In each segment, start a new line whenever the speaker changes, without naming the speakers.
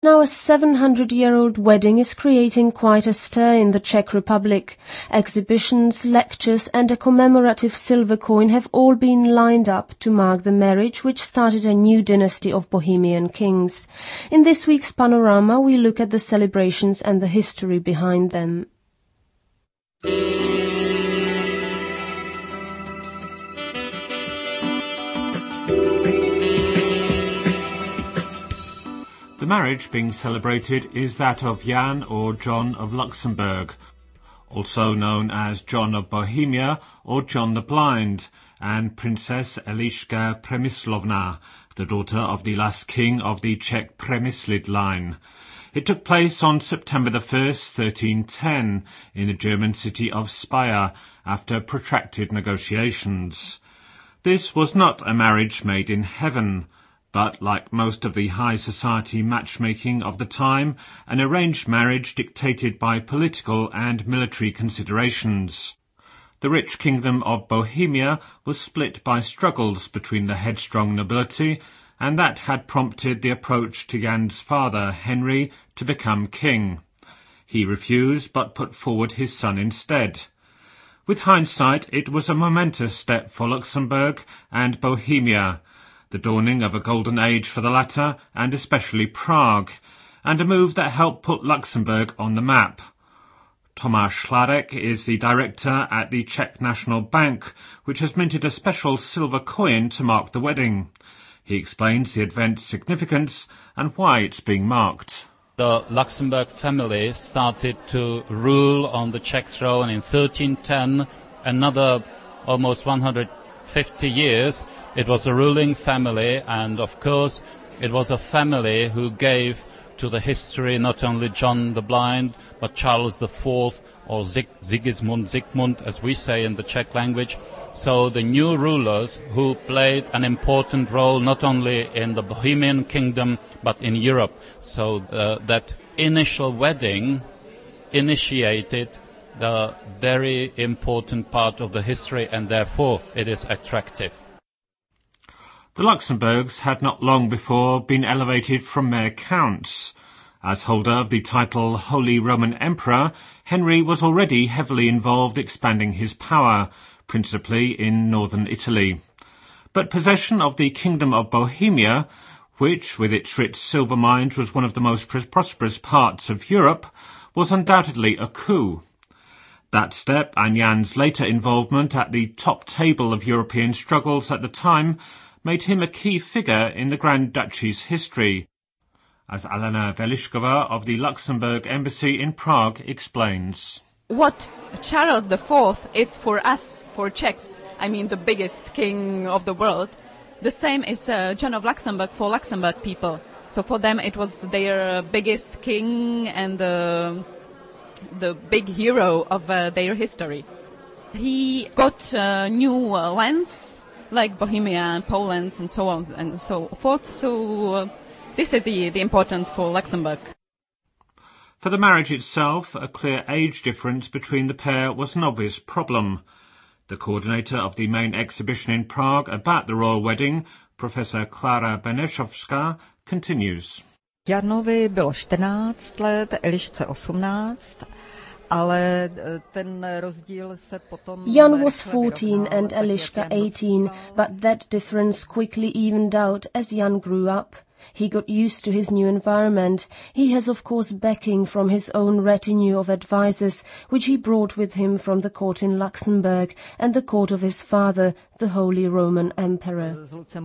Now a 700-year-old wedding is creating quite a stir in the Czech Republic. Exhibitions, lectures and a commemorative silver coin have all been lined up to mark the marriage which started a new dynasty of Bohemian kings. In this week's Panorama we look at the celebrations and the history behind them.
The marriage being celebrated is that of Jan or John of Luxembourg, also known as John of Bohemia or John the Blind, and Princess Eliška Přemyslovna, the daughter of the last king of the Czech Přemyslid line. It took place on September the 1st, 1310, in the German city of Speyer, after protracted negotiations. This was not a marriage made in heaven, but, like most of the high society matchmaking of the time, an arranged marriage dictated by political and military considerations. The rich kingdom of Bohemia was split by struggles between the headstrong nobility, and that had prompted the approach to Jan's father, Henry, to become king. He refused, but put forward his son instead. With hindsight, it was a momentous step for Luxembourg and Bohemia, the dawning of a golden age for the latter, and especially Prague, and a move that helped put Luxembourg on the map. Tomáš Hladek is the director at the Czech National Bank, which has minted a special silver coin to mark the wedding. He explains the event's significance and why it's being marked.
The Luxembourg family started to rule on the Czech throne in 1310, another almost 150 years. It was a ruling family, and of course it was a family who gave to the history not only John the Blind, but Charles IV, or Sigismund, as we say in the Czech language. So the new rulers who played an important role not only in the Bohemian kingdom, but in Europe. So that initial wedding initiated the very important part of the history, and therefore it is attractive.
The Luxembourgs had not long before been elevated from mere counts. As holder of the title Holy Roman Emperor, Henry was already heavily involved expanding his power, principally in northern Italy. But possession of the Kingdom of Bohemia, which with its rich silver mines was one of the most prosperous parts of Europe, was undoubtedly a coup. That step and Jan's later involvement at the top table of European struggles at the time made him a key figure in the Grand Duchy's history, as Alena Velishkova of the Luxembourg Embassy in Prague explains.
What Charles IV is for us, for Czechs, I mean the biggest king of the world, the same is John of Luxembourg for Luxembourg people. So for them it was their biggest king and the big hero of their history. He got new lands, like Bohemia and Poland and so on and so forth. So this is the importance for Luxembourg.
For the marriage itself, a clear age difference between the pair was an obvious problem. The coordinator of the main exhibition in Prague about the royal wedding, Professor Klára Benešovská, continues.
Janovi bylo 14 let, Elišce 18.
Jan was 14 and Eliška 18, but that difference quickly evened out as Jan grew up. He got used to his new environment. He has of course backing from his own retinue of advisers, which he brought with him from the court in Luxembourg and the court of his father, the Holy Roman Emperor.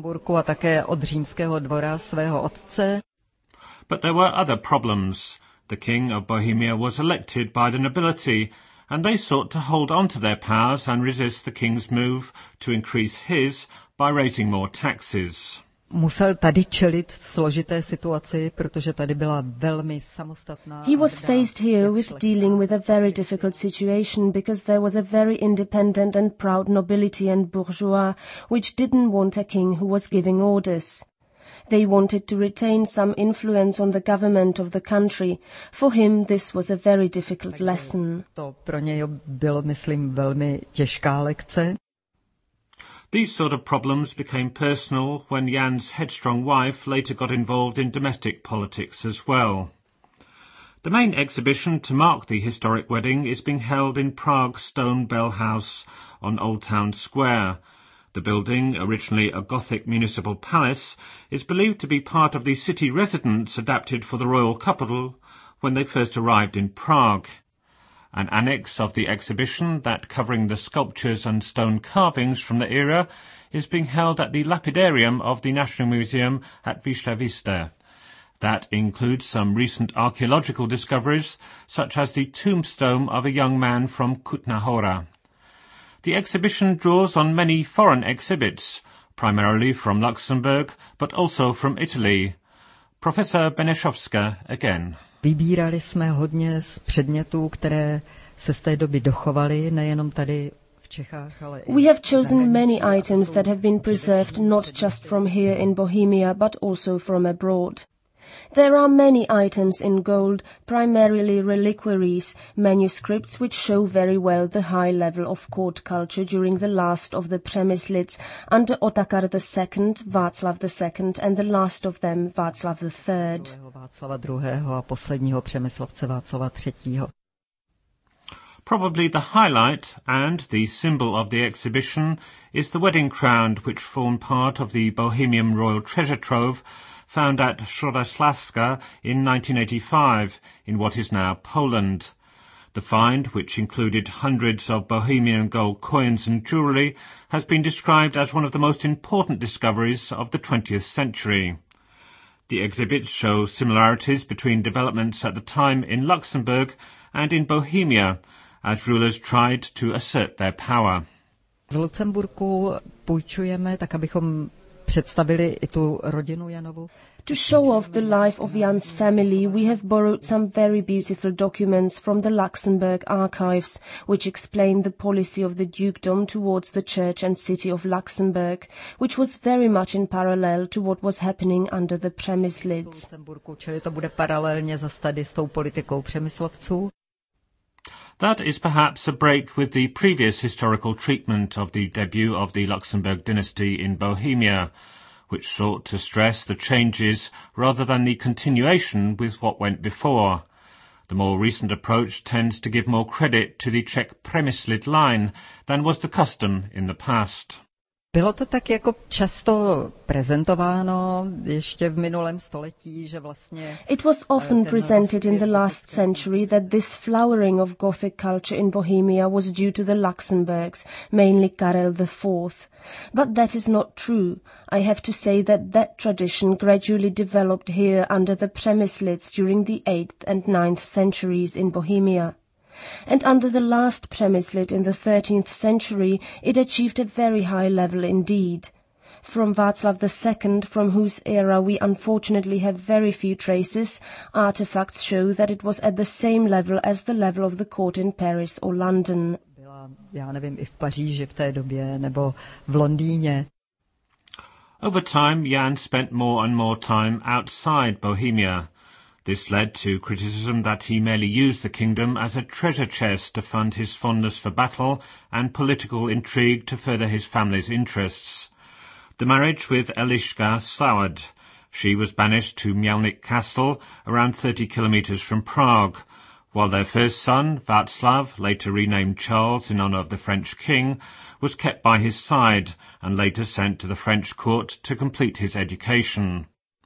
But there were other problems. The King of Bohemia was elected by the nobility, and they sought to hold on to their powers and resist the king's move to increase his by raising more taxes.
Musel tady čelit složité situaci, protože tady byla velmi samostatná.
He was faced here with dealing with a very difficult situation because there was a very independent and proud nobility and bourgeois which didn't want a king who was giving orders. They wanted to retain some influence on the government of the country. For him this was a very difficult lesson.
To pro něj bylo, myslím, velmi těžká lekce.
These sort of problems became personal when Jan's headstrong wife later got involved in domestic politics as well. The main exhibition to mark the historic wedding is being held in Prague's Stone Bell House on Old Town Square. The building, originally a Gothic municipal palace, is believed to be part of the city residence adapted for the royal couple when they first arrived in Prague. An annex of the exhibition, that covering the sculptures and stone carvings from the era, is being held at the lapidarium of the National Museum at Wisła. That includes some recent archaeological discoveries, such as the tombstone of a young man from Kutná Hora. The exhibition draws on many foreign exhibits, primarily from Luxembourg, but also from Italy. Professor Benešovská again.
Vybírali jsme hodně z předmětů, které se z té doby dochovaly, nejenom tady v Čechách, ale i
We have chosen many items that have been preserved not just from here in Bohemia, but also from abroad. There are many items in gold, primarily reliquaries, manuscripts which show very well the high level of court culture during the last of the Přemyslids under Otakar II, Václav II, and the last of them, Václav III.
Václava II. A posledního Přemyslovce Václava III.
Probably the highlight and the symbol of the exhibition is the wedding crown which formed part of the Bohemian royal treasure trove found at Środoslaska in 1985 in what is now Poland. The find, which included hundreds of Bohemian gold coins and jewellery, has been described as one of the most important discoveries of the 20th century. The exhibits show similarities between developments at the time in Luxembourg and in Bohemia, as rulers tried to assert their power.
Z Lucemburku půjčujeme, tak abychom představili i tu rodinu Janovu.
To show off the life of Jan's family, we have borrowed some very beautiful documents from the Luxembourg archives, which explain the policy of the dukedom towards the church and city of Luxembourg, which was very much in parallel to what was happening under the Přemyslids.
Čili to bude paralelně zas tady s tou politikou Přemyslovců.
That is perhaps a break with the previous historical treatment of the debut of the Luxembourg dynasty in Bohemia, which sought to stress the changes rather than the continuation with what went before. The more recent approach tends to give more credit to the Czech Přemyslid line than was the custom in the past.
Bylo to tak jako často prezentováno ještě v minulém století, že vlastně...
It was often presented in the last century that this flowering of Gothic culture in Bohemia was due to the Luxembourgs, mainly Karel IV. But that is not true. I have to say that tradition gradually developed here under the Přemyslids during the 8th and 9th centuries in Bohemia. And under the last Přemyslid in the 13th century, it achieved a very high level indeed. From Václav II, from whose era we unfortunately have very few traces, artifacts show that it was at the same level as the level of the court in Paris or London.
Byla, já nevím, i v Paříži v té době, nebo v Londýně.
Over time, Jan spent more and more time outside Bohemia. This led to criticism that he merely used the kingdom as a treasure chest to fund his fondness for battle and political intrigue to further his family's interests. The marriage with Eliška soured. She was banished to Mělník Castle, around 30 kilometres from Prague, while their first son, Václav, later renamed Charles in honour of the French king, was kept by his side and later sent to the French court to complete his education.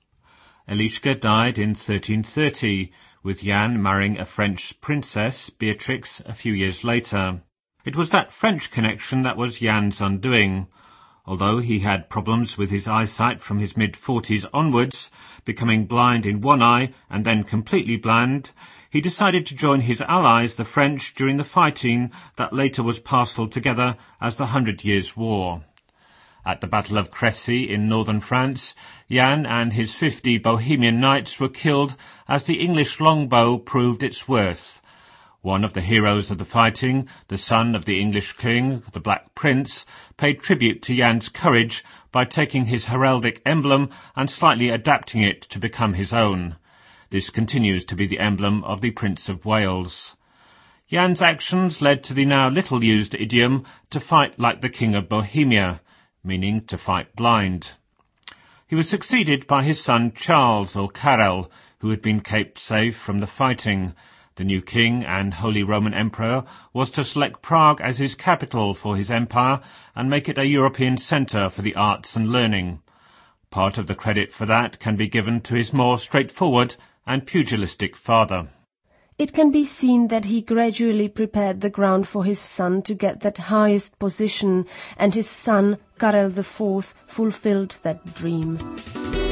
Eliška died in 1330, with Jan marrying a French princess, Beatrix, a few years later. It was that French connection that was Jan's undoing. Although he had problems with his eyesight from his mid-40s onwards, becoming blind in one eye and then completely blind, he decided to join his allies, the French, during the fighting that later was parcelled together as the 100 Years' War. At the Battle of Crécy in northern France, Jan and his 50 Bohemian knights were killed as the English longbow proved its worth. One of the heroes of the fighting, the son of the English king, the Black Prince, paid tribute to Jan's courage by taking his heraldic emblem and slightly adapting it to become his own. This continues to be the emblem of the Prince of Wales. Jan's actions led to the now little-used idiom to fight like the King of Bohemia, meaning to fight blind. He was succeeded by his son Charles, or Karel, who had been kept safe from the fighting. The new king and Holy Roman Emperor was to select Prague as his capital for his empire and make it a European centre for the arts and learning. Part of the credit for that can be given to his more straightforward and pugilistic father.
It can be seen that he gradually prepared the ground for his son to get that highest position, and his son, Karel IV, fulfilled that dream.